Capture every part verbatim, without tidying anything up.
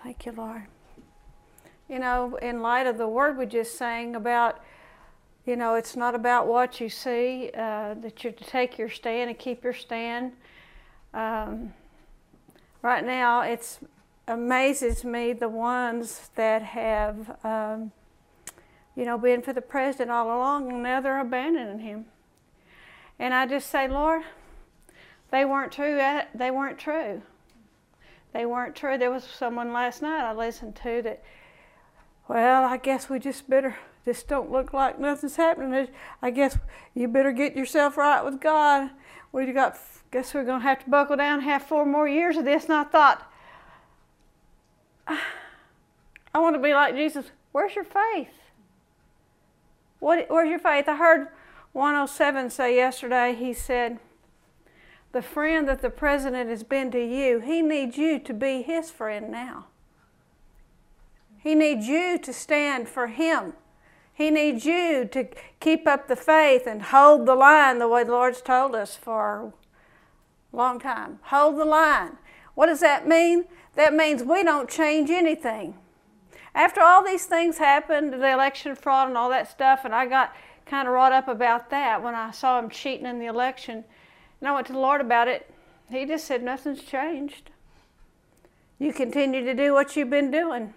Thank you, Lord. You know, in light of the word we just sang about, you know, it's not about what you see, uh, that you're to take your stand and keep your stand. Um, right now, it amazes me the ones that have, um, you know, been for the president all along, and now they're abandoning him. And I just say, Lord, they weren't true. They weren't true. They weren't true. There was someone last night I listened to that, well, I guess we just better, this don't look like nothing's happening. I guess you better get yourself right with God. We got, guess we're going to have to buckle down and have four more years of this. And I thought, I want to be like Jesus. Where's your faith? What, where's your faith? I heard one oh seven say yesterday, he said, the friend that the president has been to you, he needs you to be his friend now. He needs you to stand for him. He needs you to keep up the faith and hold the line the way the Lord's told us for a long time. Hold the line. What does that mean? That means we don't change anything. After all these things happened, the election fraud and all that stuff, and I got kind of wrought up about that when I saw him cheating in the election, and I went to the Lord about it. He just said, nothing's changed. You continue to do what you've been doing.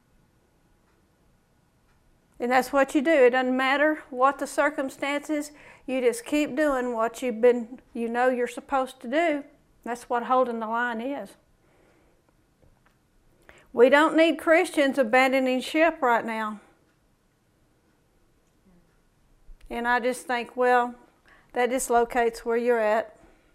And that's what you do. It doesn't matter what the circumstances. You just keep doing what you've been, you know you're supposed to do. That's what holding the line is. We don't need Christians abandoning ship right now. And I just think, well, that dislocates where you're at.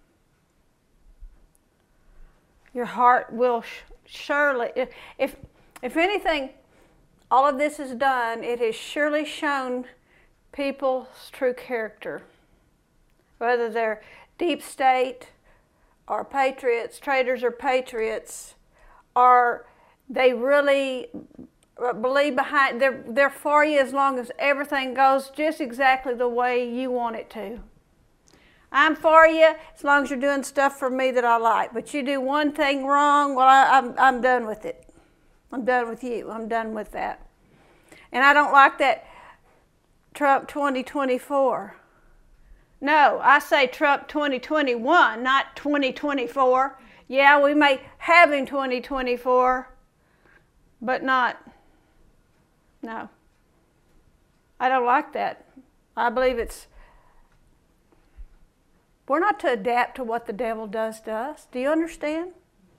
Your heart will surely, if, if anything, all of this is done, it has surely shown people's true character. Whether they're deep state or patriots, traitors or patriots, or they really believe behind, they're, they're for you as long as everything goes just exactly the way you want it to. I'm for you as long as you're doing stuff for me that I like. But you do one thing wrong, well, I, I'm, I'm done with it. I'm done with you. I'm done with that. And I don't like that Trump twenty twenty-four. No, I say Trump twenty twenty-one, not twenty twenty-four. Yeah, we may have him twenty twenty-four, but not, no. I don't like that. I believe it's, we're not to adapt to what the devil does to us. Do you understand?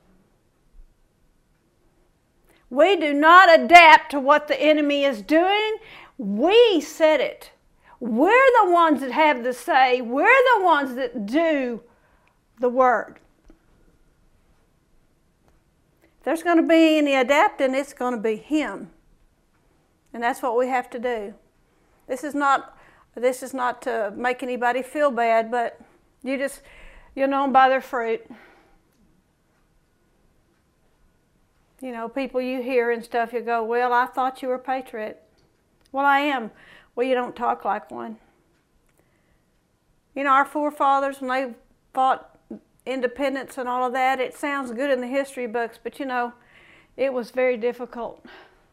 We do not adapt to what the enemy is doing. We said it. We're the ones that have the say. We're the ones that do the word. If there's going to be any adapting, it's going to be him. And that's what we have to do. This is not, this is not to make anybody feel bad, but you just, you'll know them by their fruit. You know, people you hear and stuff, you go, well, I thought you were a patriot. Well, I am. Well, you don't talk like one. You know, our forefathers, when they fought independence and all of that, it sounds good in the history books, but you know, it was very difficult.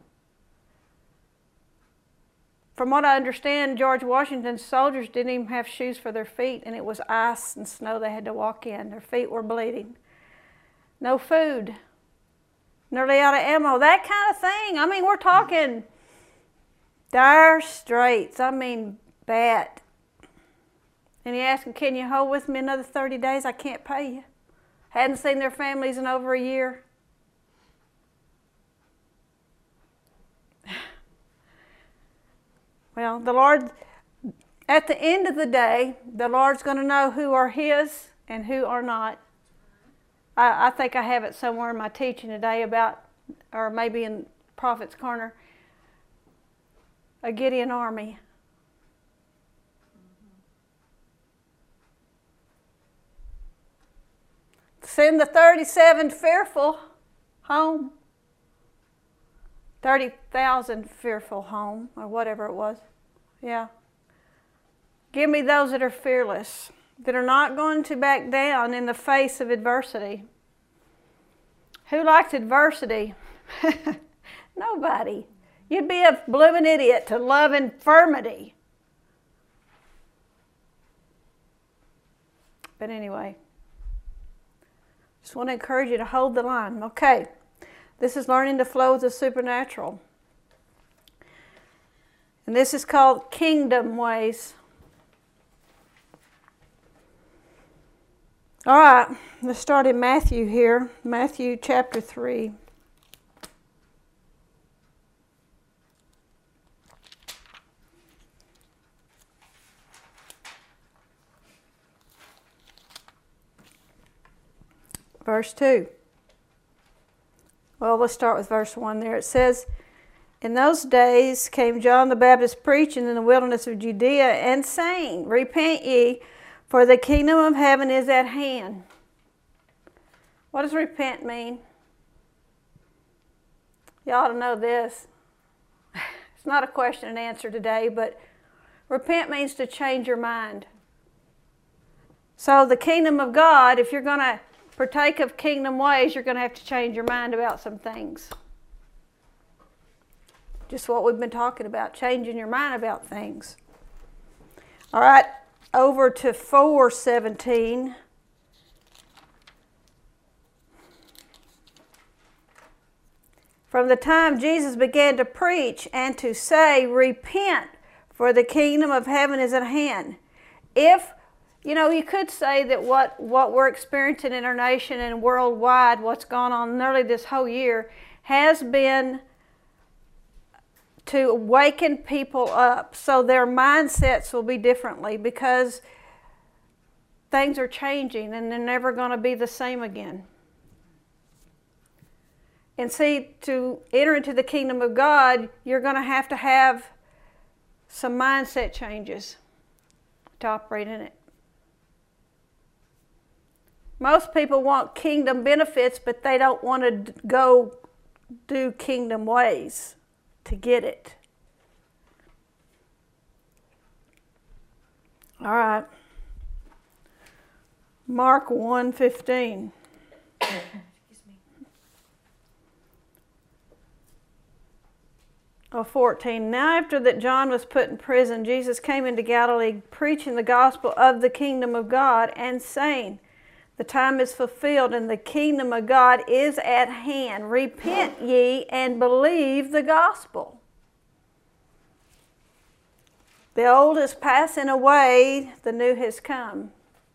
From what I understand, George Washington's soldiers didn't even have shoes for their feet, and it was ice and snow they had to walk in. Their feet were bleeding. No food. Nearly out of ammo, that kind of thing. I mean, we're talking dire straits. I mean, bad. And he asked them, can you hold with me another thirty days? I can't pay you. Hadn't seen their families in over a year. Well, the Lord, at the end of the day, the Lord's going to know who are his and who are not. I, I think I have it somewhere in my teaching today about, or maybe in Prophet's Corner, a Gideon army. Send the thirty-seven fearful home. thirty thousand fearful home, or whatever it was. Yeah. Give me those that are fearless, that are not going to back down in the face of adversity. Who likes adversity? Nobody. You'd be a blooming idiot to love infirmity. But anyway, just want to encourage you to hold the line. Okay, this is learning to flow with the supernatural. And this is called kingdom ways. All right, let's start in Matthew here. Matthew chapter three. Verse two. Well, let's start with verse one there. It says, "In those days came John the Baptist preaching in the wilderness of Judea and saying, Repent ye, for the kingdom of heaven is at hand." What does repent mean? You ought to know this. It's not a question and answer today, but repent means to change your mind. So the kingdom of God, if you're going to partake of kingdom ways, you're going to have to change your mind about some things. Just what we've been talking about, changing your mind about things. All right, over to four seventeen. From the time Jesus began to preach and to say, Repent, for the kingdom of heaven is at hand. If You know, you could say that what, what we're experiencing in our nation and worldwide, what's gone on nearly this whole year, has been to waken people up so their mindsets will be differently, because things are changing and they're never going to be the same again. And see, to enter into the kingdom of God, you're going to have to have some mindset changes to operate in it. Most people want kingdom benefits, but they don't want to go do kingdom ways to get it. All right. Mark one fifteen. Excuse me. Oh, fourteen. Now after that John was put in prison, Jesus came into Galilee preaching the gospel of the kingdom of God and saying, The time is fulfilled and the kingdom of God is at hand. Repent ye and believe the gospel. The old is passing away, the new has come.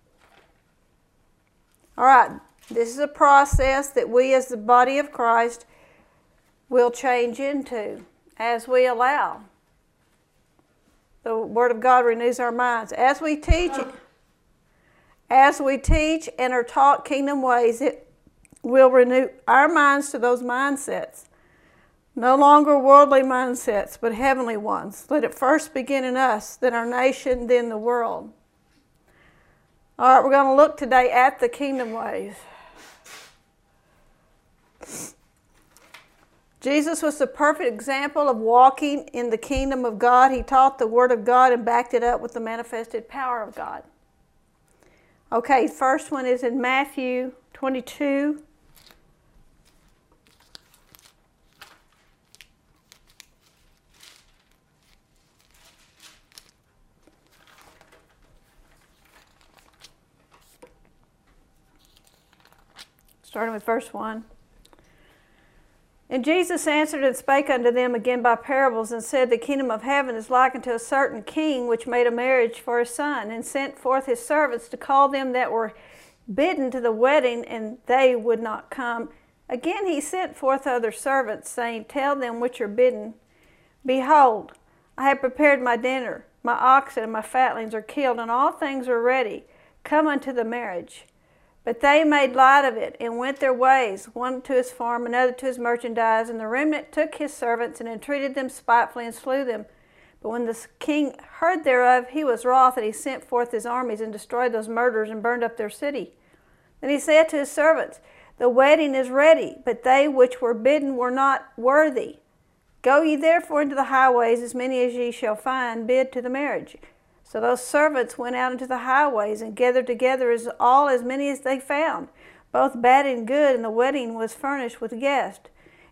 All right, this is a process that we as the body of Christ will change into as we allow. The Word of God renews our minds. As we teach it, As we teach and are taught kingdom ways, it will renew our minds to those mindsets. No longer worldly mindsets, but heavenly ones. Let it first begin in us, then our nation, then the world. All right, we're going to look today at the kingdom ways. Jesus was the perfect example of walking in the kingdom of God. He taught the Word of God and backed it up with the manifested power of God. Okay, first one is in Matthew twenty-two. Starting with verse one. And Jesus answered and spake unto them again by parables, and said, The kingdom of heaven is like unto a certain king, which made a marriage for his son, and sent forth his servants to call them that were bidden to the wedding, and they would not come. Again he sent forth other servants, saying, Tell them which are bidden, Behold, I have prepared my dinner. My oxen and my fatlings are killed, and all things are ready. Come unto the marriage. But they made light of it, and went their ways, one to his farm, another to his merchandise. And the remnant took his servants, and entreated them spitefully, and slew them. But when the king heard thereof, he was wroth, and he sent forth his armies, and destroyed those murderers, and burned up their city. Then he said to his servants, The wedding is ready, but they which were bidden were not worthy. Go ye therefore into the highways, as many as ye shall find, bid to the marriage. So those servants went out into the highways, and gathered together as all as many as they found, both bad and good, and the wedding was furnished with guests.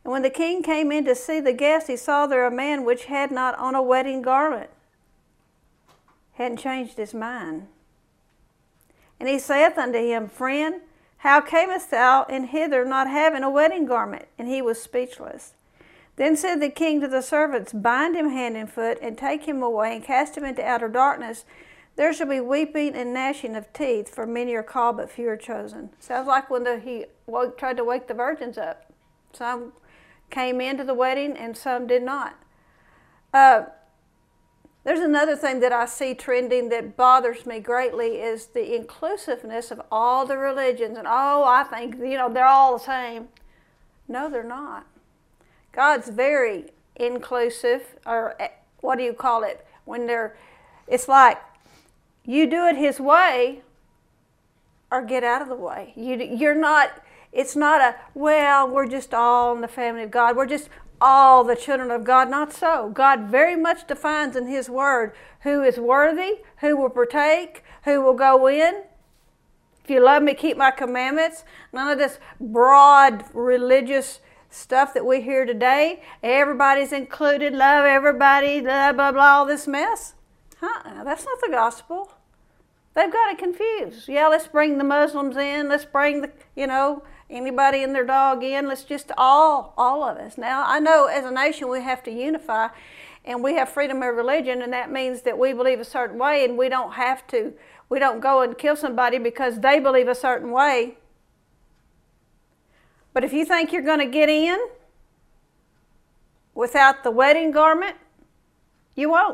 And when the king came in to see the guests, he saw there a man which had not on a wedding garment. Hadn't changed his mind. And he saith unto him, Friend, how camest thou in hither not having a wedding garment? And he was speechless. Then said the king to the servants, Bind him hand and foot, and take him away, and cast him into outer darkness. There shall be weeping and gnashing of teeth, for many are called, but few are chosen. Sounds like when the, he woke, tried to wake the virgins up. Some came into the wedding, and some did not. Uh, There's another thing that I see trending that bothers me greatly is the inclusiveness of all the religions. And, oh, I think, you know, they're all the same. No, they're not. God's very inclusive, or what do you call it? When they're, it's like, you do it His way or get out of the way. You, you're not, it's not a, well, we're just all in the family of God. We're just all the children of God. Not so. God very much defines in His Word who is worthy, who will partake, who will go in. If you love me, keep my commandments. None of this broad religious stuff that we hear today. Everybody's included, love everybody, blah, blah, blah, all this mess. Uh-uh, that's not the gospel. They've got it confused. Yeah, let's bring the Muslims in. Let's bring the, you know, anybody and their dog in. Let's just all, all of us. Now, I know as a nation we have to unify, and we have freedom of religion, and that means that we believe a certain way, and we don't have to, we don't go and kill somebody because they believe a certain way. But if you think you're going to get in without the wedding garment, you won't.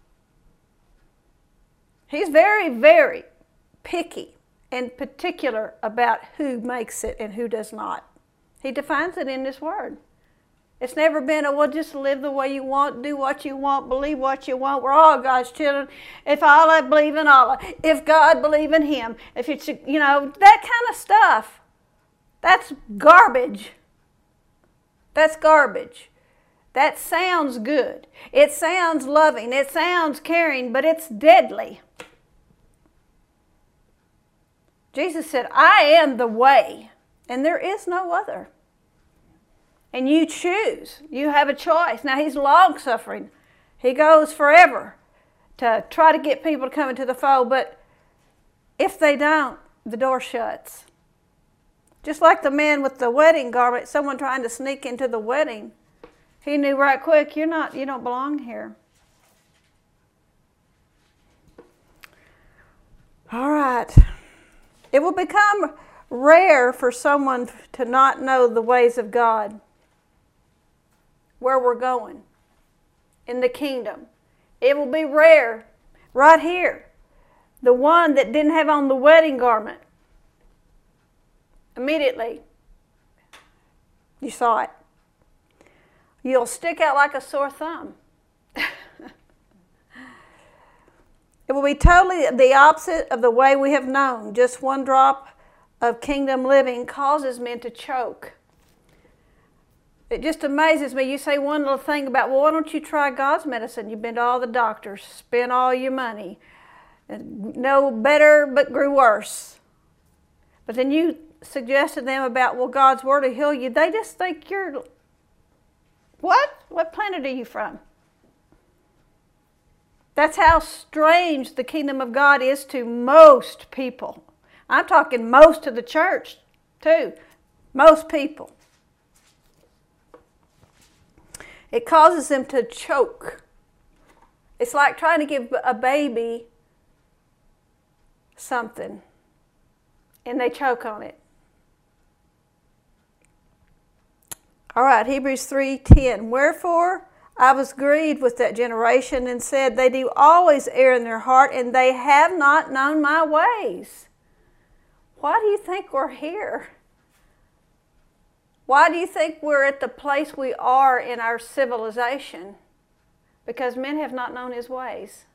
He's very, very picky and particular about who makes it and who does not. He defines it in His Word. It's never been, oh, well, just live the way you want, do what you want, believe what you want. We're all God's children. If Allah believe in Allah, if God believe in Him, if it's, you know, that kind of stuff. That's garbage. That's garbage. That sounds good. It sounds loving. It sounds caring, but it's deadly. Jesus said, I am the way, and there is no other. And you choose. You have a choice. Now, He's long-suffering. He goes forever to try to get people to come into the fold, but if they don't, the door shuts. Just like the man with the wedding garment, someone trying to sneak into the wedding. He knew right quick, you're not, you don't belong here. All right. It will become rare for someone to not know the ways of God, where we're going in the kingdom. It will be rare right here. The one that didn't have on the wedding garment, immediately you saw it. You'll stick out like a sore thumb. It will be totally the opposite of the way we have known. Just one drop of kingdom living causes men to choke. It just amazes me. You say one little thing about, well, why don't you try God's medicine? You've been to all the doctors, spent all your money. No better, but grew worse. But then you suggest to them about, well, God's Word will heal you. They just think you're, what? What planet are you from? That's how strange the kingdom of God is to most people. I'm talking most of the church, too. Most people. It causes them to choke. It's like trying to give a baby something, and they choke on it. All right, Hebrews three ten. Wherefore I was grieved with that generation and said, they do always err in their heart, and they have not known my ways. Why do you think we're here? Why do you think we're at the place we are in our civilization? Because men have not known His ways.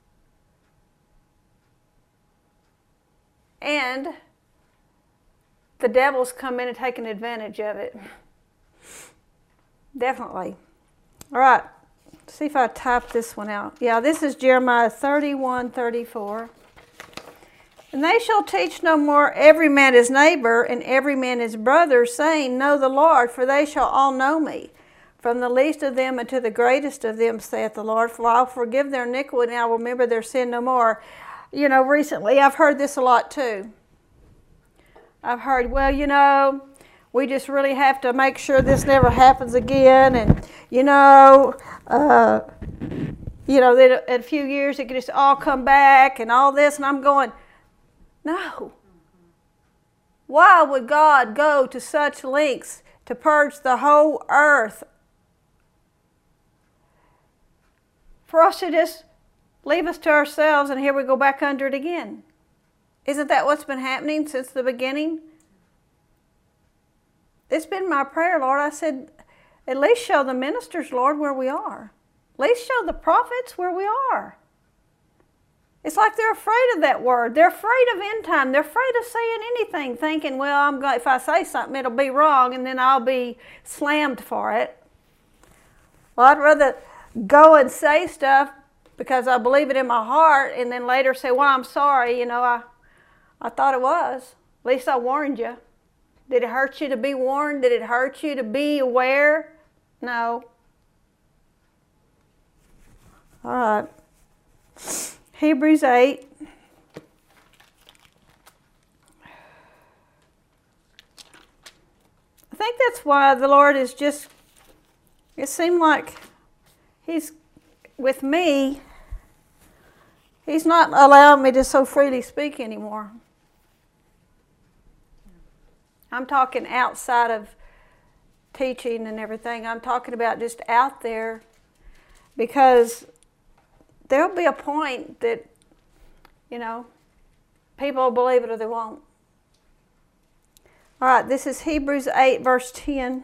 And the devil's come in and taken advantage of it. Definitely. All right. Let's see if I type this one out. Yeah, this is Jeremiah thirty-one thirty-four. And they shall teach no more every man his neighbor and every man his brother, saying, Know the Lord, for they shall all know me. from the least of them unto the greatest of them, saith the Lord. For I'll forgive their iniquity, and I will remember their sin no more. You know, recently I've heard this a lot too. I've heard, well, you know, we just really have to make sure this never happens again. And, you know, uh, you know, that in a few years it could just all come back and all this. And I'm going, no. Why would God go to such lengths to purge the whole earth for us to just leave us to ourselves and here we go back under it again? Isn't that what's been happening since the beginning? It's been my prayer, Lord. I said, at least show the ministers, Lord, where we are. At least show the prophets where we are. It's like they're afraid of that word. They're afraid of end time. They're afraid of saying anything, thinking, well, I'm going, if I say something, it'll be wrong, and then I'll be slammed for it. Well, I'd rather go and say stuff because I believe it in my heart, and then later say, well, I'm sorry, you know, I, I thought it was. At least I warned you. Did it hurt you to be warned? Did it hurt you to be aware? No. All right. Hebrews eight. I think that's why the Lord is just, it seemed like He's with me. He's not allowing me to so freely speak anymore. I'm talking outside of teaching and everything. I'm talking about just out there, because there'll be a point that, you know, people will believe it or they won't. All right, this is Hebrews eight, verse ten.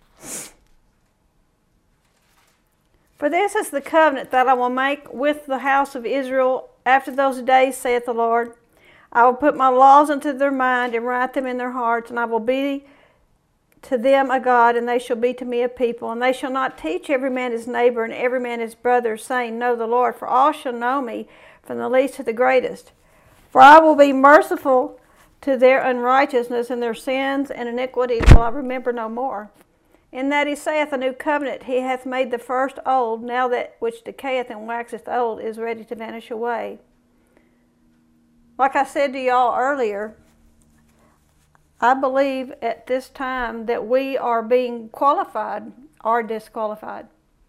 For this is the covenant that I will make with the house of Israel after those days, saith the Lord. I will put my laws into their mind and write them in their hearts, and I will be to them a God, and they shall be to me a people. And they shall not teach every man his neighbor and every man his brother, saying, Know the Lord, for all shall know me, from the least to the greatest. For I will be merciful to their unrighteousness, and their sins and iniquities will I remember no more. In that he saith, A new covenant he hath made the first old, now that which decayeth and waxeth old is ready to vanish away. Like I said to y'all earlier, I believe at this time that we are being qualified or disqualified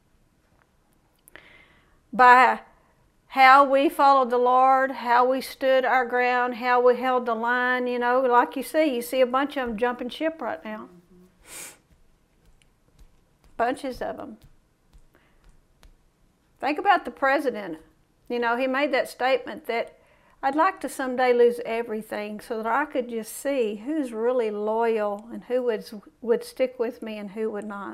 by how we followed the Lord, how we stood our ground, how we held the line. You know, like you see, you see a bunch of them jumping ship right now. Mm-hmm. Bunches of them. Think about the president. You know, he made that statement that I'd like to someday lose everything so that I could just see who's really loyal and who would, would stick with me and who would not.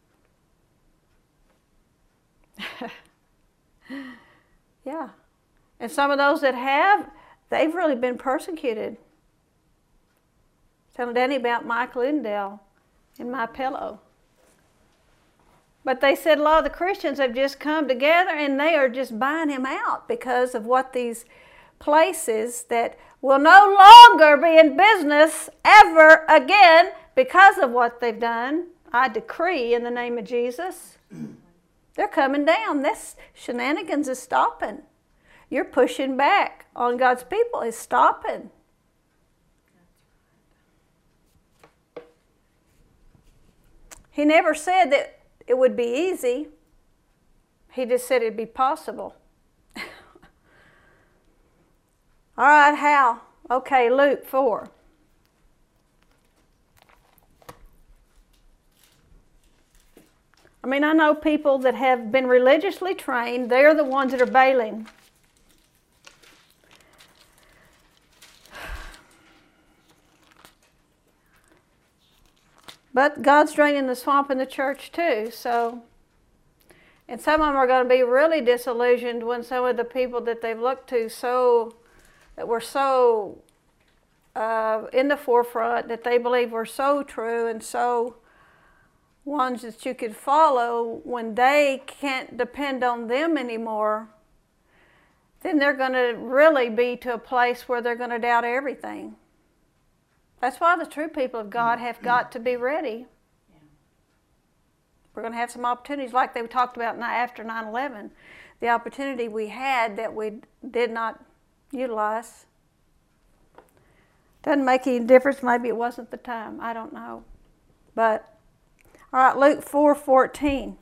Yeah. And some of those that have, they've really been persecuted. Telling Danny about Mike Lindell in My Pillow. But they said a lot of the Christians have just come together and they are just buying him out because of what these places that will no longer be in business ever again because of what they've done. I decree in the name of Jesus. They're coming down. This shenanigans is stopping. You're pushing back on God's people is stopping. He never said that it would be easy. He just said it'd be possible. All right, how? Okay, Luke four. I mean, I know people that have been religiously trained. They're the ones that are bailing. But God's draining the swamp in the church too, so. And some of them are going to be really disillusioned when some of the people that they've looked to so, that were so uh, in the forefront, that they believe were so true and so ones that you could follow, when they can't depend on them anymore, then they're going to really be to a place where they're going to doubt everything. That's why the true people of God have got to be ready. We're going to have some opportunities like they talked about after nine eleven. The opportunity we had that we did not utilize. Doesn't make any difference. Maybe it wasn't the time. I don't know. But, all right, Luke four fourteen.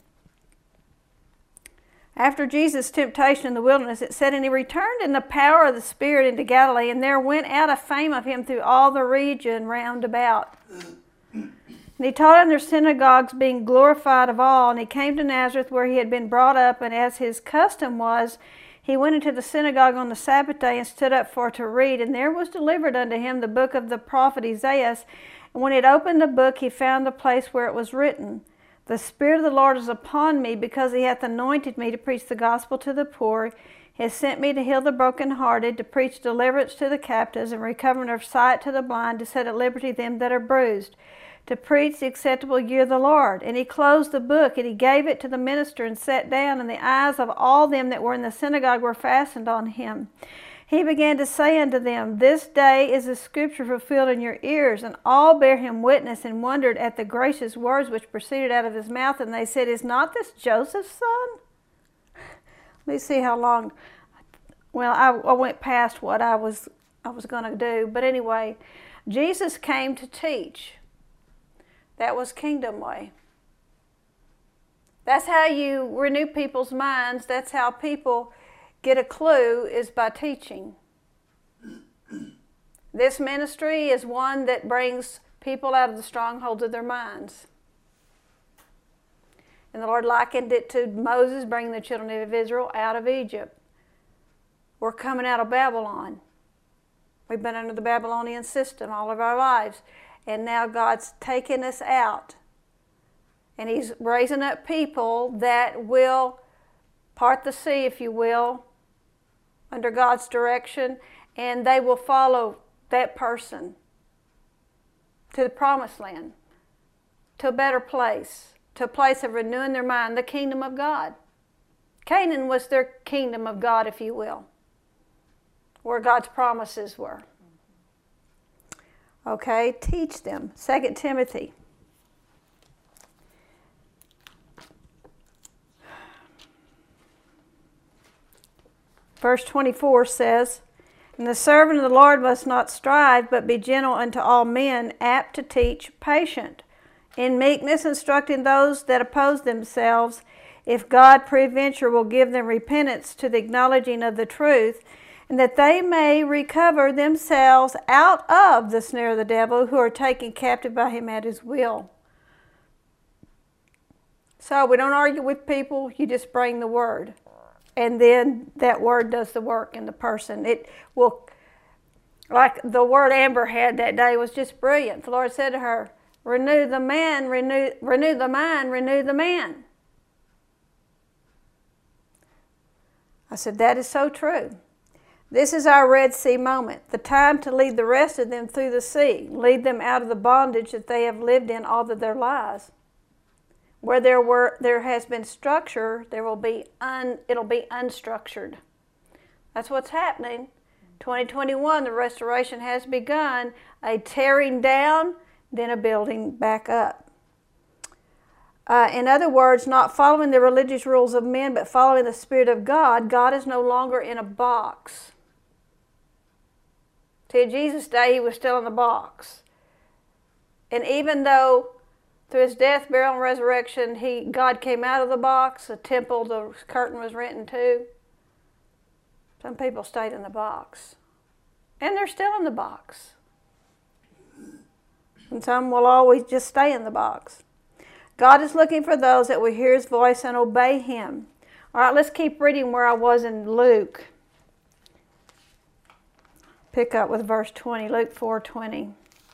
After Jesus' temptation in the wilderness, it said, and he returned in the power of the Spirit into Galilee, and there went out a fame of him through all the region round about. And he taught in their synagogues, being glorified of all. And he came to Nazareth, where he had been brought up, and as his custom was, he went into the synagogue on the Sabbath day and stood up for to read. And there was delivered unto him the book of the prophet Isaiah. And when he had opened the book, he found the place where it was written, the Spirit of the Lord is upon me, because he hath anointed me to preach the gospel to the poor. He has sent me to heal the brokenhearted, to preach deliverance to the captives, and recovering of sight to the blind, to set at liberty them that are bruised, to preach the acceptable year of the Lord. And he closed the book, and he gave it to the minister, and sat down, and the eyes of all them that were in the synagogue were fastened on him. He began to say unto them, this day is the scripture fulfilled in your ears. And all bare him witness, and wondered at the gracious words which proceeded out of his mouth. And they said, is not this Joseph's son? Let me see how long. Well, I, I went past what I was, I was going to do. But anyway, Jesus came to teach. That was kingdom way. That's how you renew people's minds. That's how people get a clue, is by teaching. This ministry is one that brings people out of the strongholds of their minds. And the Lord likened it to Moses bringing the children of Israel out of Egypt. We're coming out of Babylon. We've been under the Babylonian system all of our lives. And now God's taking us out. And he's raising up people that will part the sea, if you will, under God's direction, and they will follow that person to the promised land, to a better place, to a place of renewing their mind, the kingdom of God. Canaan was their kingdom of God, if you will, where God's promises were. Okay, teach them. Second Timothy. Verse twenty-four says, and the servant of the Lord must not strive, but be gentle unto all men, apt to teach, patient, in meekness instructing those that oppose themselves, if God peradventure will give them repentance to the acknowledging of the truth, and that they may recover themselves out of the snare of the devil, who are taken captive by him at his will. So we don't argue with people, you just bring the word. And then that word does the work in the person. It will, like the word Amber had that day was just brilliant. The Lord said to her, renew the man, renew, renew the mind, renew the man. I said, that is so true. This is our Red Sea moment, the time to lead the rest of them through the sea, lead them out of the bondage that they have lived in all of their lives. Where there were there has been structure, there will be un, it'll be unstructured. That's what's happening. twenty twenty-one, the restoration has begun, a tearing down, then a building back up. Uh, in other words, not following the religious rules of men, but following the Spirit of God. God is no longer in a box. See, in Jesus' day, he was still in the box. And even though through his death, burial, and resurrection, he, God came out of the box, the temple, the curtain was rent in two. Some people stayed in the box. And they're still in the box. And some will always just stay in the box. God is looking for those that will hear his voice and obey him. All right, let's keep reading where I was in Luke. Pick up with verse twenty, Luke four twenty.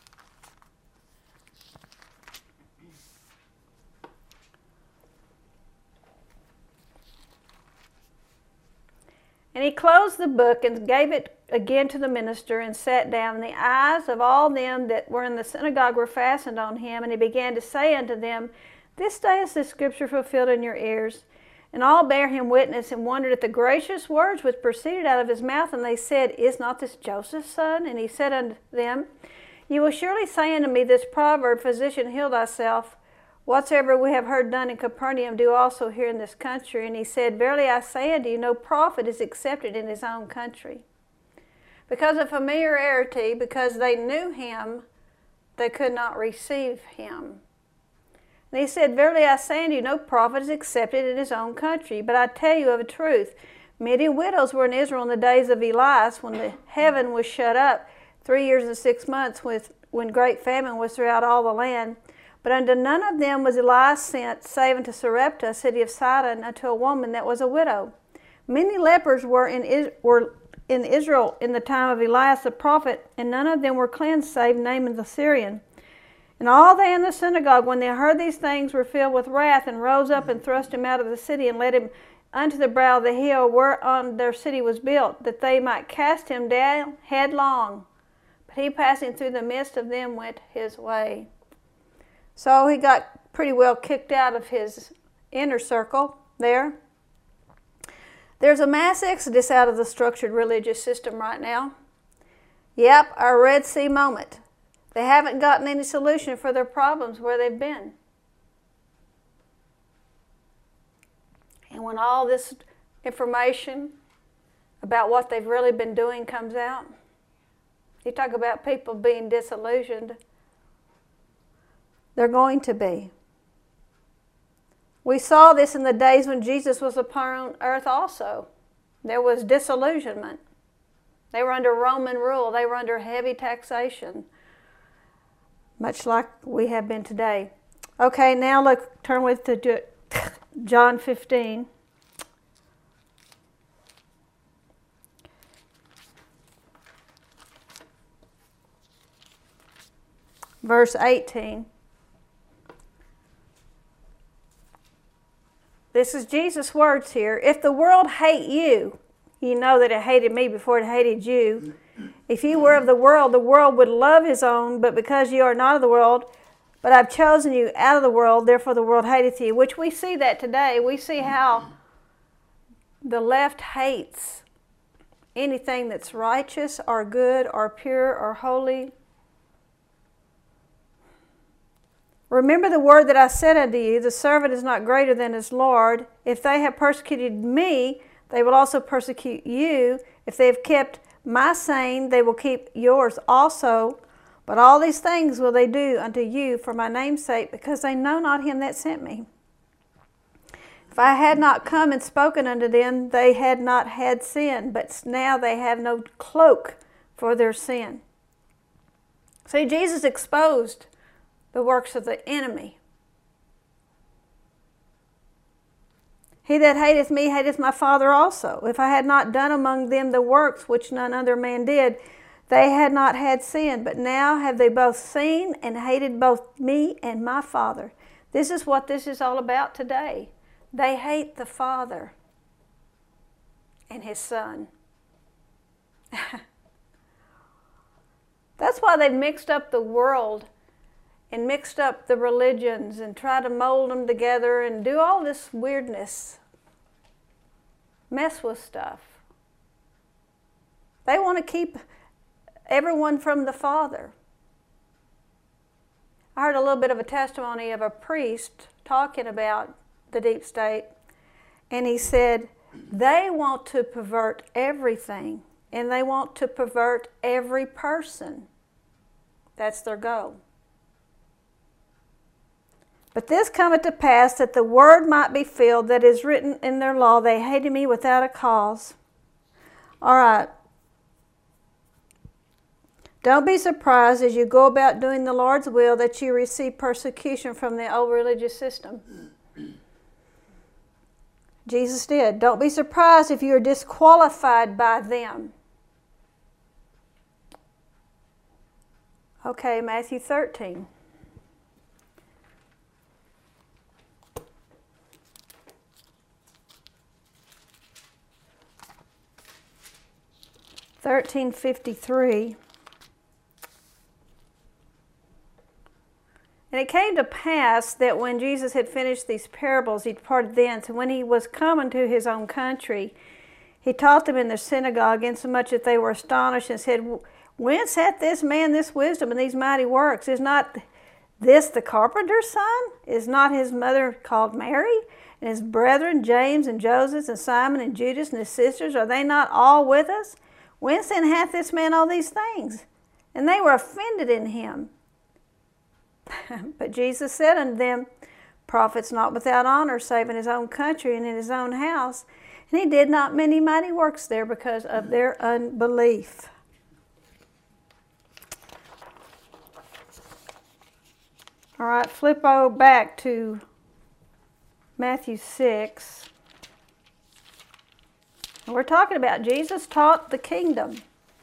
And he closed the book and gave it again to the minister and sat down. And the eyes of all them that were in the synagogue were fastened on him. And he began to say unto them, this day is the scripture fulfilled in your ears. And all bare him witness and wondered at the gracious words which proceeded out of his mouth. And they said, is not this Joseph's son? And he said unto them, you will surely say unto me this proverb, physician, heal thyself. whatsoever we have heard done in Capernaum, do also here in this country. And he said, Verily I say unto you, no prophet is accepted in his own country. Because of familiarity, because they knew him, they could not receive him. And he said, Verily I say unto you, no prophet is accepted in his own country. But I tell you of a truth, many widows were in Israel in the days of Elias, when the heaven was shut up three years and six months, with, when great famine was throughout all the land. But unto none of them was Elias sent, save unto Sarepta, a city of Sidon, unto a woman that was a widow. Many lepers were in, were in Israel in the time of Elias the prophet, and none of them were cleansed, save Naaman the Syrian. And all they in the synagogue, when they heard these things, were filled with wrath, and rose up and thrust him out of the city, and led him unto the brow of the hill whereon their city was built, that they might cast him down headlong. But he, passing through the midst of them, went his way. So he got pretty well kicked out of his inner circle there. There's a mass exodus out of the structured religious system right now. Yep, our Red Sea moment. They haven't gotten any solution for their problems where they've been. And when all this information about what they've really been doing comes out, you talk about people being disillusioned. They're going to be. We saw this in the days when Jesus was upon earth also. There was disillusionment. They were under Roman rule. They were under heavy taxation, much like we have been today. Okay, now look, turn with to John fifteen. Verse eighteen. This is Jesus' words here. If the world hate you, you know that it hated me before it hated you. If you were of the world, the world would love his own, but because you are not of the world, but I've chosen you out of the world, therefore the world hateth you. Which we see that today. We see how the left hates anything that's righteous or good or pure or holy. Remember the word that I said unto you, the servant is not greater than his Lord. If they have persecuted me, they will also persecute you. If they have kept my saying, they will keep yours also. But all these things will they do unto you for my name's sake, because they know not him that sent me. If I had not come and spoken unto them, they had not had sin, but now they have no cloak for their sin. See, Jesus exposed the works of the enemy. He that hateth me hateth my Father also. If I had not done among them the works which none other man did, they had not had sin. But now have they both seen and hated both me and my Father. This is what this is all about today. They hate the Father and his Son. That's why they've mixed up the world and mixed up the religions and try to mold them together and do all this weirdness. Mess with stuff. They want to keep everyone from the Father. I heard a little bit of a testimony of a priest talking about the deep state, and he said they want to pervert everything, and they want to pervert every person. That's their goal. But this cometh to pass, that the word might be filled that is written in their law, they hated me without a cause. All right. Don't be surprised as you go about doing the Lord's will that you receive persecution from the old religious system. Jesus did. Don't be surprised if you are disqualified by them. Okay, Matthew thirteen. thirteen fifty-three. And it came to pass that when Jesus had finished these parables, he departed thence. And when he was come into his own country, he taught them in their synagogue, insomuch that they were astonished and said, Whence hath this man this wisdom and these mighty works? Is not this the carpenter's son? Is not his mother called Mary? And his brethren, James and Joseph and Simon and Judas and his sisters, are they not all with us? Whence then hath this man all these things? And they were offended in him. But Jesus said unto them, Prophet's not without honor, save in his own country and in his own house. And he did not many mighty works there because of their unbelief. All right, flip over back to Matthew six. We're talking about Jesus taught the kingdom.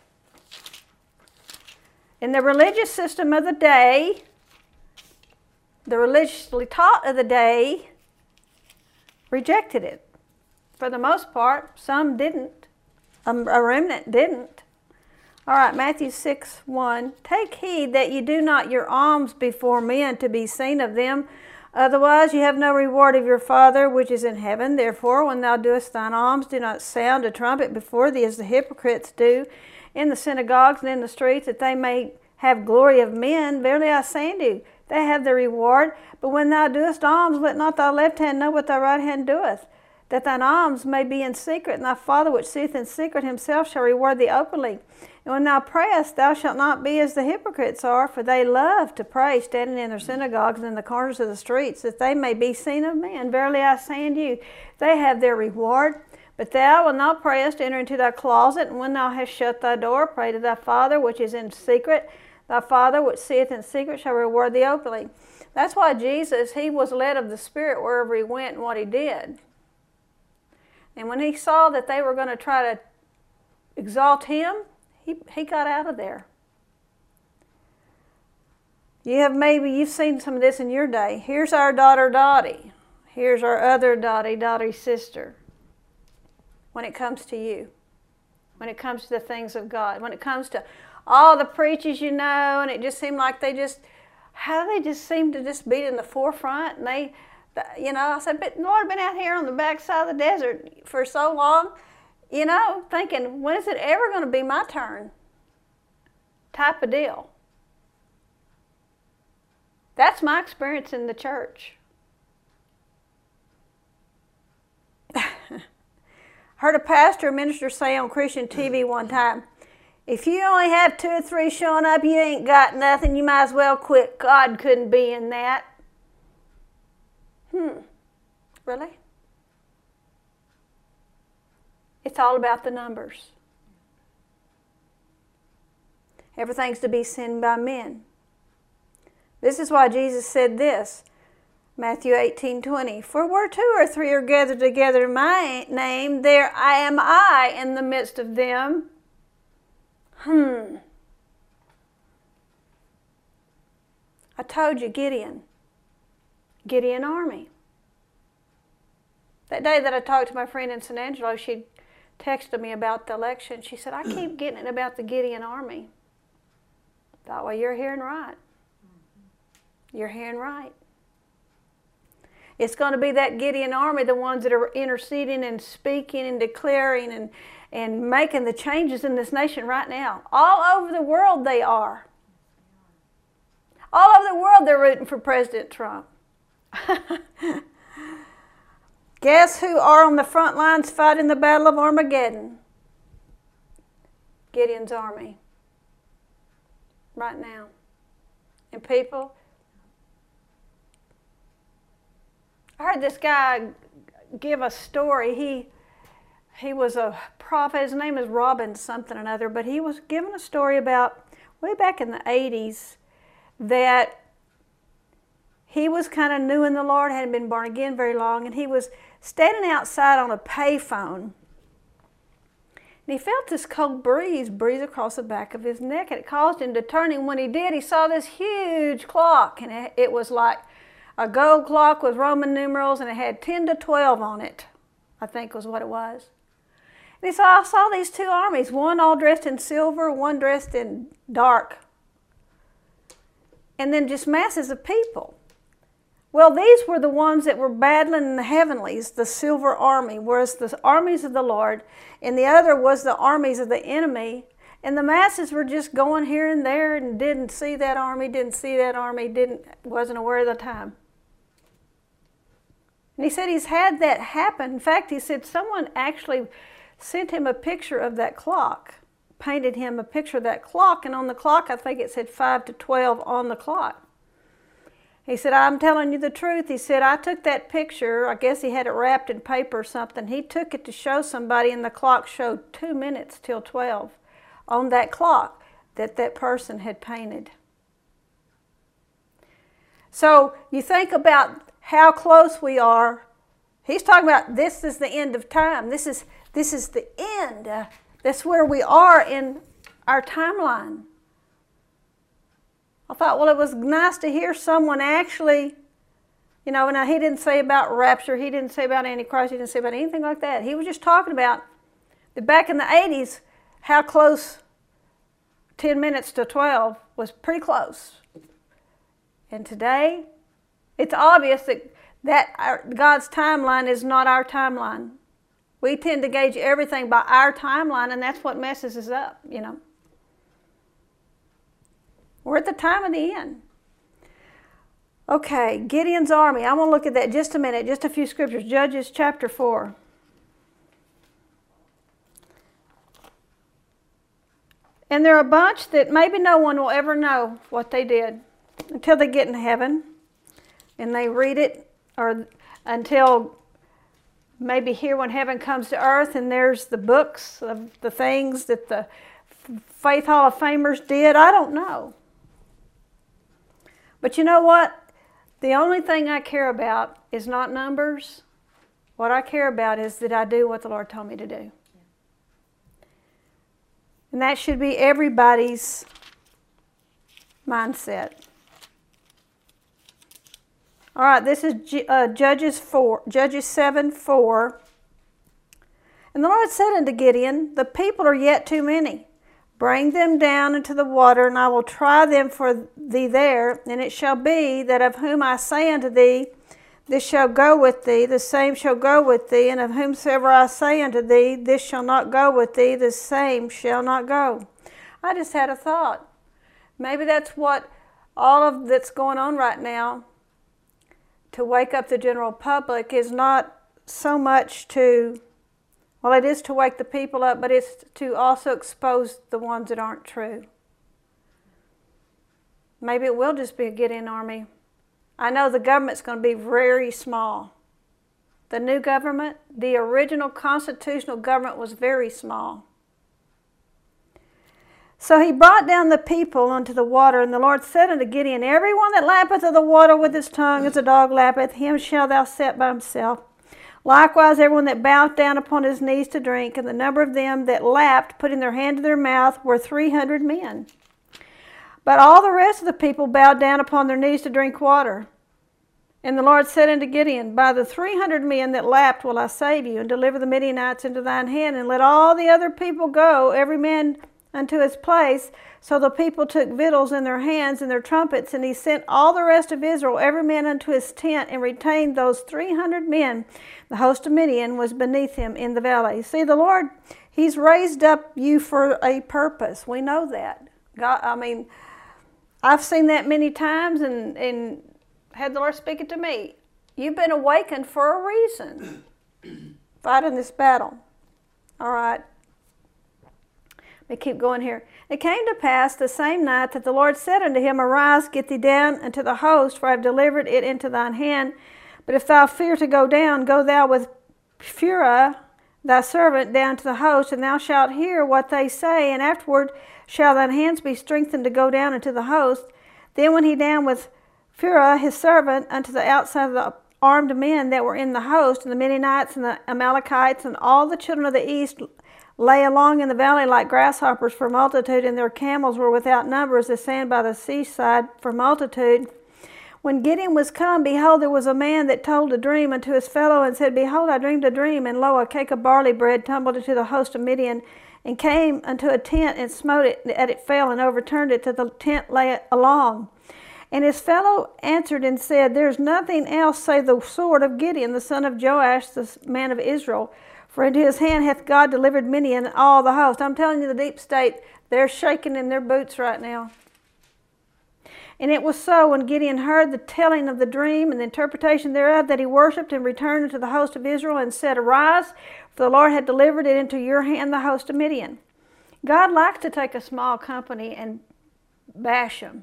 In the religious system of the day, the religiously taught of the day rejected it. For the most part, some didn't. A remnant didn't. All right, Matthew six one. Take heed that you do not your alms before men to be seen of them. Otherwise you have no reward of your Father which is in heaven. Therefore, when thou doest thine alms, do not sound a trumpet before thee, as the hypocrites do in the synagogues and in the streets, that they may have glory of men. Verily I say unto you, they have their reward. But when thou doest alms, let not thy left hand know what thy right hand doeth, that thine alms may be in secret, and thy Father which seeth in secret himself shall reward thee openly. And when thou prayest, thou shalt not be as the hypocrites are, for they love to pray, standing in their synagogues and in the corners of the streets, that they may be seen of men. Verily I say unto you, they have their reward. But thou, when thou prayest, enter into thy closet, and when thou hast shut thy door, pray to thy Father which is in secret. Thy Father which seeth in secret shall reward thee openly. That's why Jesus, he was led of the Spirit wherever he went and what he did. And when he saw that they were going to try to exalt him, he, he got out of there. You have maybe, you've seen some of this in your day. Here's our daughter Dottie. Here's our other Dottie, Dottie's sister. When it comes to you. When it comes to the things of God. When it comes to all the preachers you know, and it just seemed like they just, how do they just seem to just be in the forefront? And they, you know, I said, but Lord, I've been out here on the backside of the desert for so long, you know, thinking, when is it ever going to be my turn? Type of deal. That's my experience in the church. Heard a pastor or minister say on Christian T V one time, if you only have two or three showing up, you ain't got nothing, you might as well quit. God couldn't be in that. Hmm, really? It's all about the numbers. Everything's to be seen by men. This is why Jesus said this, Matthew eighteen twenty. For where two or three are gathered together in my name, there I am I in the midst of them. Hmm. I told you, Gideon. Gideon army. That day that I talked to my friend in San Angelo, she texted me about the election. She said, I keep getting it about the Gideon army. I thought, well, you're hearing right. You're hearing right. It's going to be that Gideon army, the ones that are interceding and speaking and declaring and, and making the changes in this nation right now. All over the world they are. All over the world they're rooting for President Trump. Guess who are on the front lines fighting the Battle of Armageddon? Gideon's army. Right now. And people, I heard this guy give a story. He he was a prophet. His name is Robin something or another, but he was giving a story about way back in the eighties that he was kind of new in the Lord, hadn't been born again very long, and he was standing outside on a payphone. And he felt this cold breeze breeze across the back of his neck, and it caused him to turn. And when he did, he saw this huge clock, and it, it was like a gold clock with Roman numerals, and it had ten to twelve on it, I think was what it was. And he saw, I saw these two armies, one all dressed in silver, one dressed in dark. And then just masses of people. Well, these were the ones that were battling in the heavenlies, the silver army, whereas the armies of the Lord, and the other was the armies of the enemy. And the masses were just going here and there and didn't see that army, didn't see that army, didn't, wasn't aware of the time. And he said he's had that happen. In fact, he said someone actually sent him a picture of that clock, painted him a picture of that clock, and on the clock I think it said five to twelve on the clock. He said, I'm telling you the truth. He said, I took that picture, I guess he had it wrapped in paper or something. He took it to show somebody and the clock showed two minutes till twelve on that clock that that person had painted. So you think about how close we are. He's talking about this is the end of time. This is, this is the end. Uh, that's where we are in our timeline. I thought, well, it was nice to hear someone actually, you know, now he didn't say about rapture, he didn't say about Antichrist, he didn't say about anything like that. He was just talking about that back in the eighties, how close ten minutes to twelve was pretty close. And today, it's obvious that, that our, God's timeline is not our timeline. We tend to gauge everything by our timeline, and that's what messes us up, you know. We're at the time of the end. Okay, Gideon's army. I want to look at that just a minute, just a few scriptures. Judges chapter four. And there are a bunch that maybe no one will ever know what they did until they get in heaven and they read it, or until maybe here when heaven comes to earth and there's the books of the things that the Faith Hall of Famers did. I don't know. But you know what? The only thing I care about is not numbers. What I care about is that I do what the Lord told me to do. And that should be everybody's mindset. All right, this is uh, Judges four, Judges seven four. And the Lord said unto Gideon, the people are yet too many. Bring them down into the water, and I will try them for thee there. And it shall be that of whom I say unto thee, this shall go with thee, the same shall go with thee. And of whomsoever I say unto thee, this shall not go with thee, the same shall not go. I just had a thought. Maybe that's what all of that's going on right now, to wake up the general public, is not so much to, well, it is to wake the people up, but it's to also expose the ones that aren't true. Maybe it will just be a Gideon army. I know the government's going to be very small. The new government, the original constitutional government, was very small. So he brought down the people unto the water, and the Lord said unto Gideon, every one that lappeth of the water with his tongue as a dog lappeth, him shalt thou set by himself. Likewise, everyone that bowed down upon his knees to drink, and the number of them that lapped, putting their hand to their mouth, were three hundred men. But all the rest of the people bowed down upon their knees to drink water. And the Lord said unto Gideon, by the three hundred men that lapped will I save you, and deliver the Midianites into thine hand, and let all the other people go, every man unto his place. So the people took victuals in their hands and their trumpets, and he sent all the rest of Israel, every man unto his tent, and retained those three hundred men. The host of Midian was beneath him in the valley. See, the Lord, he's raised up you for a purpose. We know that. God, I mean, I've seen that many times, and, and had the Lord speak it to me. You've been awakened for a reason. Fighting this battle. All right. Let me keep going here. It came to pass the same night that the Lord said unto him, arise, get thee down unto the host, for I have delivered it into thine hand. But if thou fear to go down, go thou with Phurah thy servant down to the host, and thou shalt hear what they say, and afterward shall thine hands be strengthened to go down into the host. Then went he down with Phurah his servant unto the outside of the armed men that were in the host, and the Midianites and the Amalekites and all the children of the east lay along in the valley like grasshoppers for multitude, and their camels were without number as the sand by the seaside for multitude. When Gideon was come, behold, there was a man that told a dream unto his fellow, and said, behold, I dreamed a dream, and lo, a cake of barley bread tumbled into the host of Midian, and came unto a tent, and smote it, and it fell, and overturned it, till the tent lay along. And his fellow answered and said, There is nothing else save the sword of Gideon, the son of Joash, the man of Israel. For into his hand hath God delivered Midian and all the host. I'm telling you, the deep state, they're shaking in their boots right now. And it was so, when Gideon heard the telling of the dream and the interpretation thereof, that he worshipped and returned unto the host of Israel and said, Arise, for the Lord had delivered it into your hand, the host of Midian. God likes to take a small company and bash them.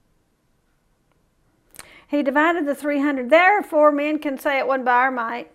He divided the three hundred. Therefore, men can say it wasn't by our might.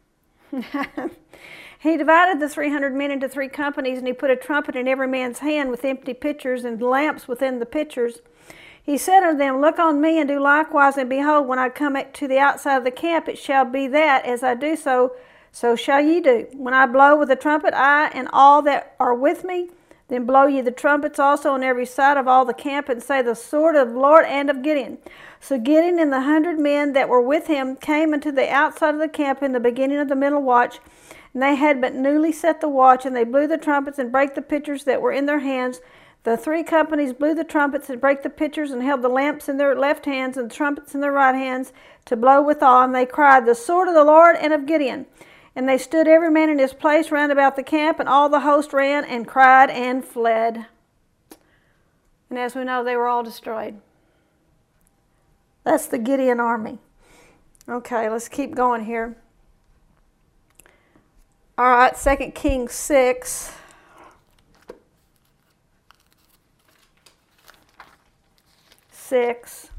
He divided the three hundred men into three companies, and he put a trumpet in every man's hand with empty pitchers and lamps within the pitchers. He said unto them, Look on me, and do likewise, and behold, when I come to the outside of the camp, it shall be that, as I do so, so shall ye do. When I blow with the trumpet, I and all that are with me, then blow ye the trumpets also on every side of all the camp, and say, The sword of the Lord and of Gideon. So Gideon and the hundred men that were with him came into the outside of the camp in the beginning of the middle watch, and they had but newly set the watch, and they blew the trumpets and brake the pitchers that were in their hands. The three companies blew the trumpets and brake the pitchers, and held the lamps in their left hands and the trumpets in their right hands to blow withal. And they cried, The sword of the Lord and of Gideon. And they stood every man in his place round about the camp, and all the host ran and cried and fled. And as we know, they were all destroyed. That's the Gideon army. Okay, let's keep going here. All right, Second Kings six. Six.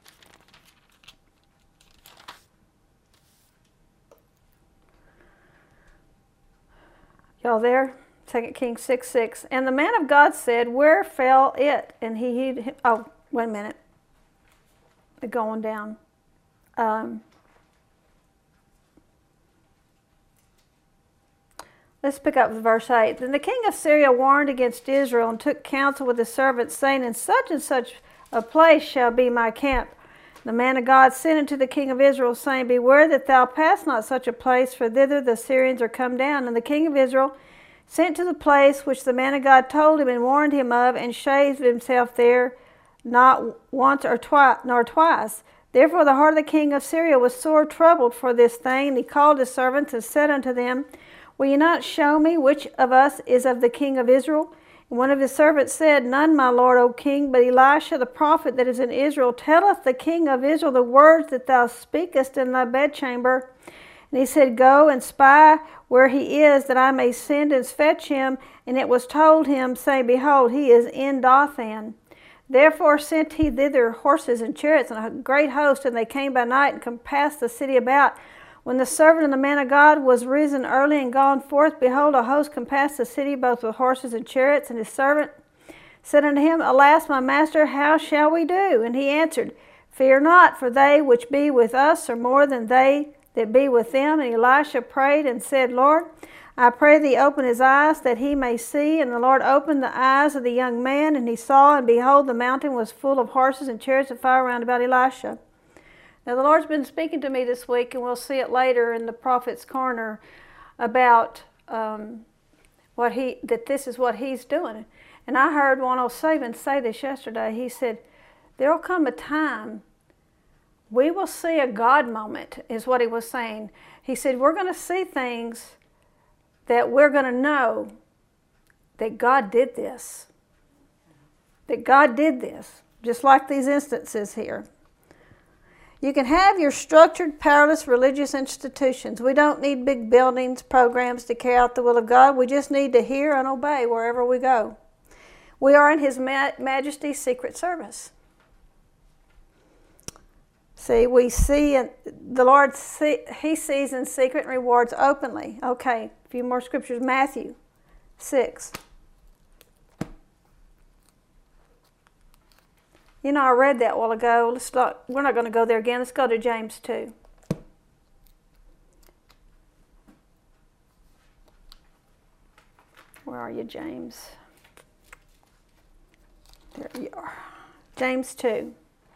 Y'all there? Second Kings six, six. And the man of God said, Where fell it? And he, he oh, wait a minute. They're going down. Um, let's pick up with verse eight. Then the king of Syria warned against Israel and took counsel with his servants, saying, In such and such a place shall be my camp. The man of God sent unto the king of Israel, saying, Beware that thou pass not such a place, for thither the Syrians are come down. And the king of Israel sent to the place which the man of God told him and warned him of, and shaved himself there, not once or twice, nor twice. Therefore the heart of the king of Syria was sore troubled for this thing. And he called his servants and said unto them, Will ye not show me which of us is of the king of Israel? And one of his servants said, None, my lord, O king, but Elisha the prophet that is in Israel telleth the king of Israel the words that thou speakest in thy bedchamber. And he said, Go and spy where he is, that I may send and fetch him. And it was told him, saying, Behold, he is in Dothan. Therefore sent he thither horses and chariots and a great host, and they came by night and compassed the city about. When the servant of the man of God was risen early and gone forth, behold, a host compassed the city both with horses and chariots. And his servant said unto him, Alas, my master, how shall we do? And he answered, Fear not, for they which be with us are more than they that be with them. And Elisha prayed and said, Lord, I pray thee open his eyes that he may see. And the Lord opened the eyes of the young man, and he saw, and behold, the mountain was full of horses and chariots of fire round about Elisha. Now the Lord's been speaking to me this week, and we'll see it later in the Prophet's Corner, about um, what he that this is what he's doing. And I heard one old Saban say this yesterday. He said, there'll come a time we will see a God moment, is what he was saying. He said, we're going to see things that we're going to know that God did this. That God did this, just like these instances here. You can have your structured, powerless religious institutions. We don't need big buildings, programs to carry out the will of God. We just need to hear and obey wherever we go. We are in His Majesty's Secret Service. See, we see, the Lord, see, He sees in secret and rewards openly. Okay, a few more scriptures. Matthew six. You know, I read that a while ago. Let's not, we're not going to go there again. Let's go to James two. Where are you, James? There you are. James two.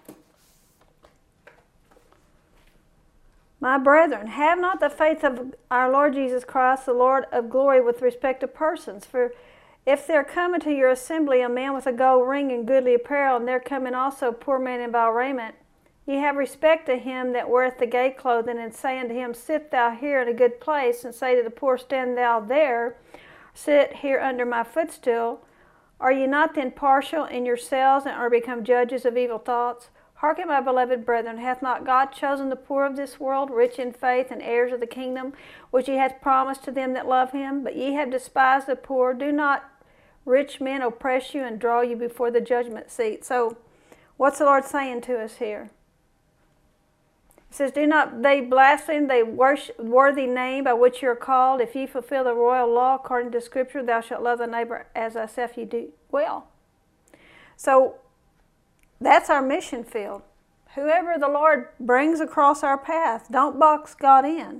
My brethren, have not the faith of our Lord Jesus Christ, the Lord of glory, with respect to persons. For If there come into your assembly a man with a gold ring and goodly apparel, and there come in also a poor man in vile raiment, ye have respect to him that weareth the gay clothing, and say unto him, Sit thou here in a good place, and say to the poor, Stand thou there, sit here under my footstool. Are ye not then partial in yourselves, and are become judges of evil thoughts? Hearken, my beloved brethren, hath not God chosen the poor of this world, rich in faith, and heirs of the kingdom, which he hath promised to them that love him? But ye have despised the poor. Do not rich men oppress you and draw you before the judgment seat? So, what's the Lord saying to us here? He says, Do not they blaspheme the worthy name by which you are called? If ye fulfill the royal law according to Scripture, thou shalt love thy neighbor as thyself, ye do well. So, that's our mission field. Whoever the Lord brings across our path, don't box God in.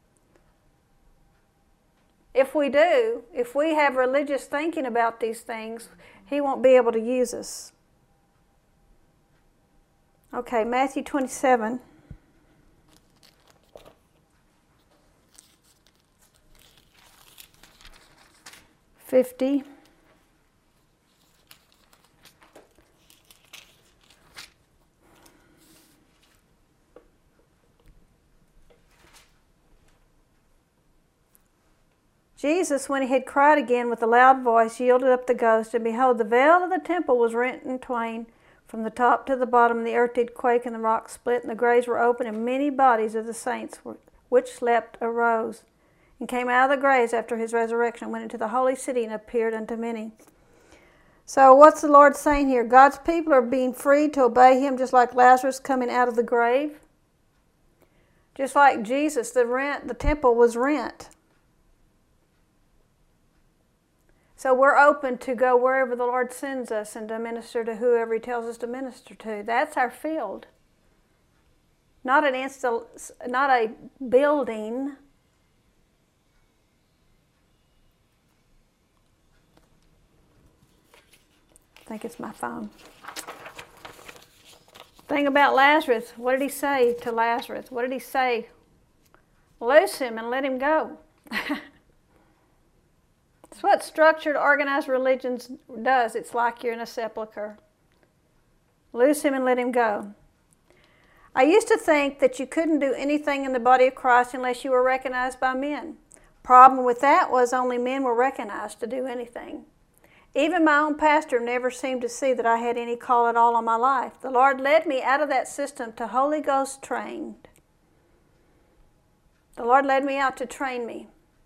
If we do, if we have religious thinking about these things, he won't be able to use us. Okay, Matthew twenty-seven. fifty. Jesus, when he had cried again with a loud voice, yielded up the ghost, and behold, the veil of the temple was rent in twain from the top to the bottom, and the earth did quake, and the rocks split, and the graves were opened, and many bodies of the saints which slept arose, and came out of the graves after his resurrection, and went into the holy city, and appeared unto many. So what's the Lord saying here? God's people are being freed to obey him, just like Lazarus coming out of the grave. Just like Jesus, the rent, the temple was rent. So we're open to go wherever the Lord sends us and to minister to whoever he tells us to minister to. That's our field. Not an install, not a building. I think it's my phone. Thing about Lazarus, what did he say to Lazarus? What did he say? Loose him and let him go. It's what structured, organized religions does. It's like you're in a sepulcher. Loose him and let him go. I used to think that you couldn't do anything in the body of Christ unless you were recognized by men. Problem with that was only men were recognized to do anything. Even my own pastor never seemed to see that I had any call at all on my life. The Lord led me out of that system to Holy Ghost trained. The Lord led me out to train me.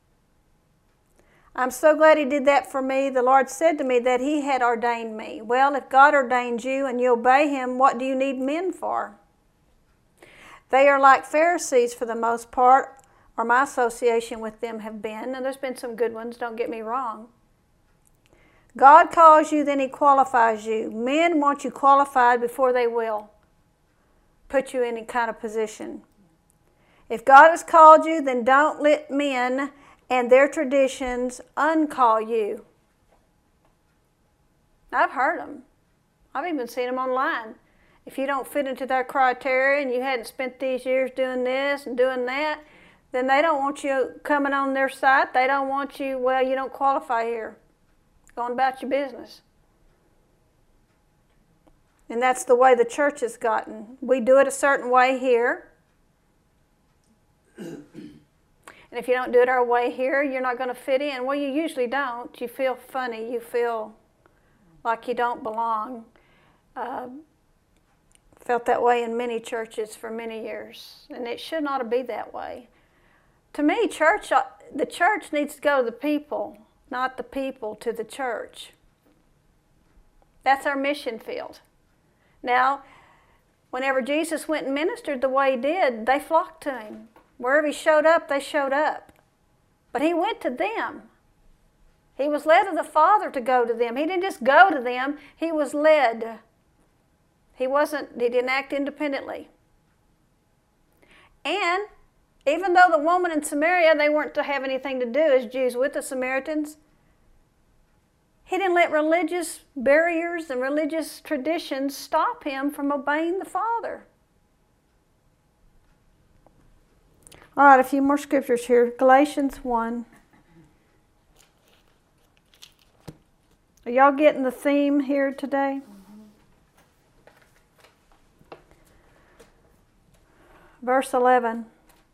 I'm so glad he did that for me. The Lord said to me that he had ordained me. Well, if God ordained you and you obey him, what do you need men for? They are like Pharisees for the most part, or my association with them have been. And there's been some good ones, don't get me wrong. God calls you, then he qualifies you. Men want you qualified before they will put you in any kind of position. If God has called you, then don't let men and their traditions uncall you. I've heard them. I've even seen them online. If you don't fit into their criteria and you hadn't spent these years doing this and doing that, then they don't want you coming on their site. They don't want you, well, you don't qualify here. Going about your business. And that's the way the church has gotten. We do it a certain way here. And if you don't do it our way here, you're not going to fit in. Well, you usually don't. You feel funny. You feel like you don't belong. Uh, felt that way in many churches for many years. And it should not be that way. To me, church, the church needs to go to the people, not the people to the church. That's our mission field. Now, whenever Jesus went and ministered the way he did, they flocked to him. Wherever he showed up, they showed up. But he went to them. He was led of the Father to go to them. He didn't just go to them, he was led. He wasn't, he didn't act independently. And even though the woman in Samaria, they weren't to have anything to do as Jews with the Samaritans, he didn't let religious barriers and religious traditions stop him from obeying the Father. All right, a few more scriptures here. Galatians one. Are y'all getting the theme here today? Mm-hmm. Verse eleven.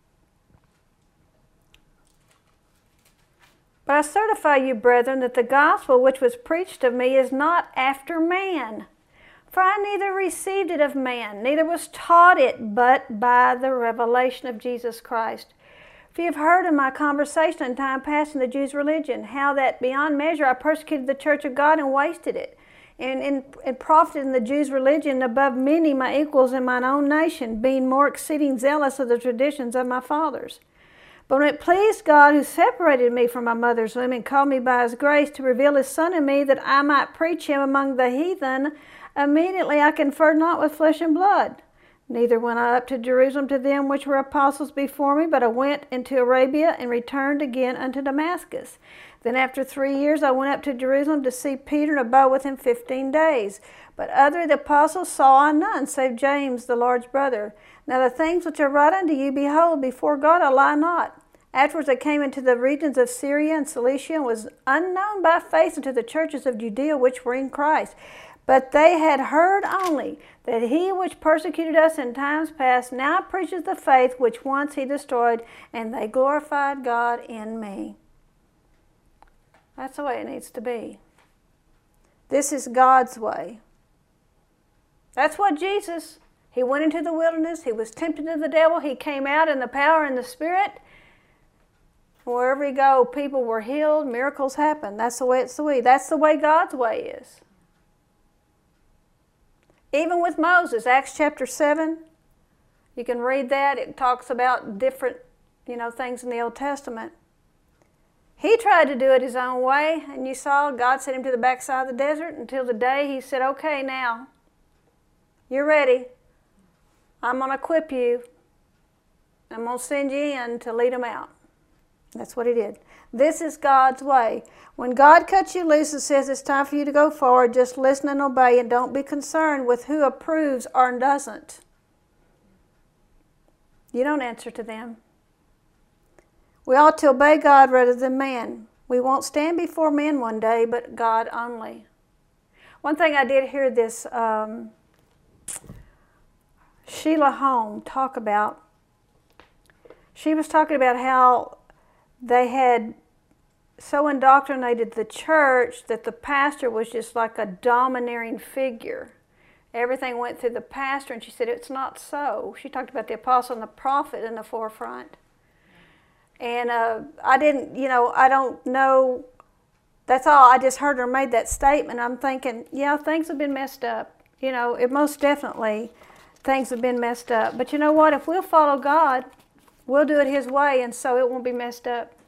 But I certify you, brethren, that the gospel which was preached of me is not after man. For I neither received it of man, neither was taught it, but by the revelation of Jesus Christ. For you have heard in my conversation in time past in the Jews' religion, how that beyond measure I persecuted the church of God and wasted it, and, and, and profited in the Jews' religion above many my equals in mine own nation, being more exceeding zealous of the traditions of my fathers. But when it pleased God, who separated me from my mother's womb and called me by his grace to reveal his Son in me, that I might preach him among the heathen, immediately I conferred not with flesh and blood. Neither went I up to Jerusalem to them which were apostles before me, but I went into Arabia and returned again unto Damascus. Then after three years I went up to Jerusalem to see Peter, and abode with him fifteen days. But other the apostles saw I none, save James the large brother. Now the things which I write unto you, behold, before God I lie not. Afterwards I came into the regions of Syria and Cilicia, and was unknown by face unto the churches of Judea which were in Christ. But they had heard only that he which persecuted us in times past now preaches the faith which once he destroyed, and they glorified God in me. That's the way it needs to be. This is God's way. That's what Jesus, he went into the wilderness, he was tempted of the devil, he came out in the power and the Spirit. Wherever he go, people were healed, miracles happened. That's the way it's the way. That's the way God's way is. Even with Moses, Acts chapter seven, you can read that. It talks about different, you know, things in the Old Testament. He tried to do it his own way, and you saw God sent him to the backside of the desert until the day he said, okay, now, you're ready. I'm going to equip you. I'm going to send you in to lead them out. That's what he did. This is God's way. When God cuts you loose and says it's time for you to go forward, just listen and obey, and don't be concerned with who approves or doesn't. You don't answer to them. We ought to obey God rather than man. We won't stand before men one day, but God only. One thing I did hear this um, Sheila Home talk about, she was talking about how they had so indoctrinated the church that the pastor was just like a domineering figure. Everything went through the pastor, and she said it's not so. She talked about the apostle and the prophet in the forefront. And uh, I didn't, you know, I don't know, that's all. I just heard her made that statement. I'm thinking, yeah, things have been messed up. You know, it most definitely, things have been messed up. But you know what? If we'll follow God, we'll do it his way, and so it won't be messed up.